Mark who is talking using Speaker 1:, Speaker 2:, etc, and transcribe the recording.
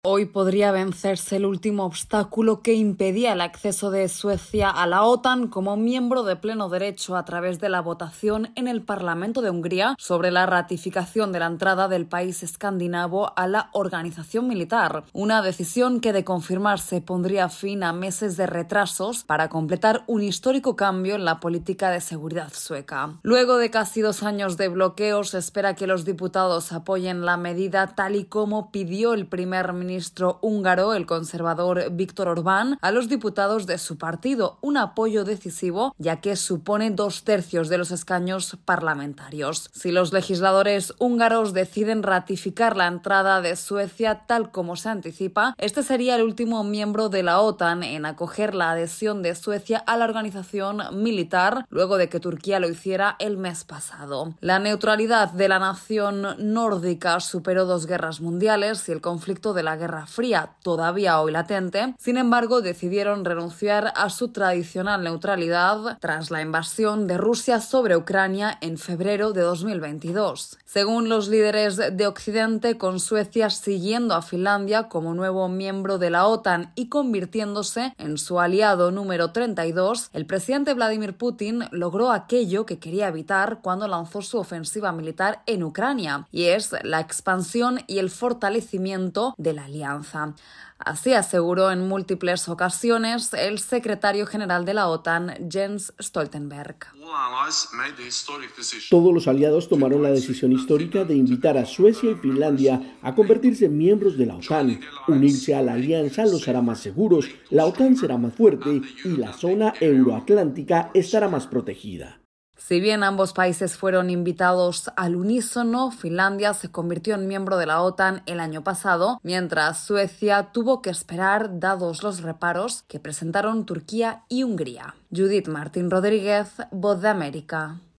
Speaker 1: Hoy podría vencerse el último obstáculo que impedía el acceso de Suecia a la OTAN como miembro de pleno derecho a través de la votación en el Parlamento de Hungría sobre la ratificación de la entrada del país escandinavo a la organización militar. Una decisión que, de confirmarse, pondría fin a meses de retrasos para completar un histórico cambio en la política de seguridad sueca. Luego de casi 2 años de bloqueo, se espera que los diputados apoyen la medida tal y como pidió el primer ministro húngaro, el conservador Viktor Orbán, a los diputados de su partido, un apoyo decisivo ya que supone 2/3 de los escaños parlamentarios. Si los legisladores húngaros deciden ratificar la entrada de Suecia tal como se anticipa, este sería el último miembro de la OTAN en acoger la adhesión de Suecia a la organización militar, luego de que Turquía lo hiciera el mes pasado. La neutralidad de la nación nórdica superó 2 guerras mundiales y el conflicto de la Guerra Fría, todavía hoy latente. Sin embargo, decidieron renunciar a su tradicional neutralidad tras la invasión de Rusia sobre Ucrania en febrero de 2022. Según los líderes de Occidente, con Suecia siguiendo a Finlandia como nuevo miembro de la OTAN y convirtiéndose en su aliado número 32, el presidente Vladimir Putin logró aquello que quería evitar cuando lanzó su ofensiva militar en Ucrania, y es la expansión y el fortalecimiento de la alianza. Así aseguró en múltiples ocasiones el secretario general de la OTAN, Jens Stoltenberg.
Speaker 2: Todos los aliados tomaron la decisión histórica de invitar a Suecia y Finlandia a convertirse en miembros de la OTAN. Unirse a la alianza los hará más seguros, la OTAN será más fuerte y la zona euroatlántica estará más protegida.
Speaker 1: Si bien ambos países fueron invitados al unísono, Finlandia se convirtió en miembro de la OTAN el año pasado, mientras Suecia tuvo que esperar dados los reparos que presentaron Turquía y Hungría. Judith Martín Rodríguez, Voz de América.